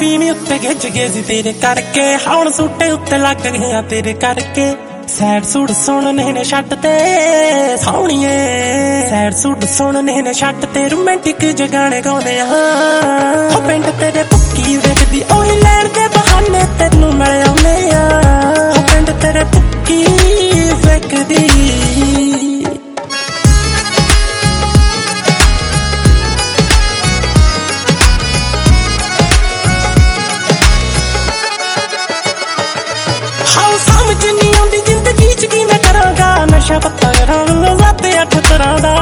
ਪੀਣੀ ਉੱਤੇ ਗਿੱਜ ਗਏ ਸੀ ਤੇਰੇ ਕਰਕੇ, ਹੁਣ ਸੂਟੇ ਉੱਤੇ ਲੱਗ ਗਿਆ ਤੇਰੇ ਕਰਕੇ। ਸੈਡ ਸੂਟ ਸੁਣਨੇ ਨੇ ਛੱਟ ਤੇ ਸੋਹਣੀਏ, ਸੈਡ ਸੂਟ ਸੁਣਨੇ ਨੇ ਛੱਟ ਤੇ ਰੋਮਾਂਟਿਕ ਜਿਹੇ ਗਾਣੇ ਗਾਉਂਦੇ ਆ। ਉਹ ਪਿੰਡ ਤੇਰੇ ਭੁੱਕੀ ਵੇਖਦੀ ਉਹੀ ਲੈਣ ਦੇ ਬਹਾਨੇ ਤੈਨੂੰ ਮਿਲ ਆਉਂਦੇ ਆ। ਉਹ ਪਿੰਡ ਤੇਰੇ ਭੁੱਕੀ ਵੇਖਦੀ ਸਮਝ ਨਹੀਂ ਆਉਂਦੀ ਜ਼ਿੰਦਗੀ ਚ ਕੀ ਮੈਂ ਕਰਾਂਗਾ। ਨਸ਼ਾ ਪੱਤਾ ਕਰਾਂ ਵੱਲੋਂ 7-8 ਤਰ੍ਹਾਂ ਦਾ,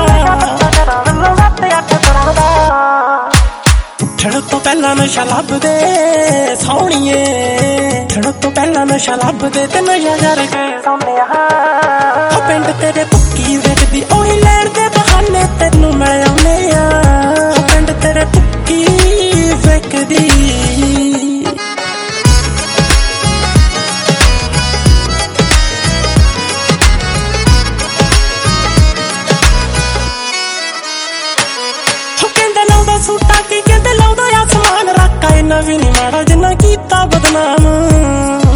ਉੱਠਣ ਤੋਂ ਪਹਿਲਾਂ ਨਸ਼ਾ ਲੱਭਦੇ ਸੋਹਣੀਏ, ਉੱਠਣ ਤੋਂ ਪਹਿਲਾਂ ਨਸ਼ਾ ਲੱਭਦੇ ਤੇ ਨਸ਼ਾ ਜਰ ਕੇ ਸੌਂਦੇ ਆ। ਉਹ ਪਿੰਡ ਤੇਰੇ ਭੁੱਕੀ ਵੇਖਦੀ ਉਹੀ ਲੈਣ ਦੇ ਬਹਾਨੇ ਤੈਨੂੰ ਮਿਲ ਆਉਂਦੇ ਆ। ਉਹ ਪਿੰਡ ਤੇਰੇ ਭੁੱਕੀ ਵੇਖਦੀ ਸੂਟਾ ਕੀ ਕਹਿੰਦੇ ਲਾਉਂਦਾ ਆਸਮਾਨ। ਰਾਕਾ ਇਹਨਾਂ ਵੀ ਨੀ ਮਾੜਾ ਜਿੰਨਾ ਕੀਤਾ ਬਦਨਾਮ,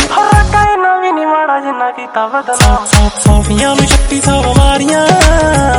ਰਾਕਾ ਇਹਨਾਂ ਵੀ ਨੀ ਮਾੜਾ ਜਿੰਨਾ ਕੀਤਾ ਬਦਨਾਮ। ਸੌਫੀਆਂ ਨੂੰ 3600 ਬਿਮਾਰੀਆਂ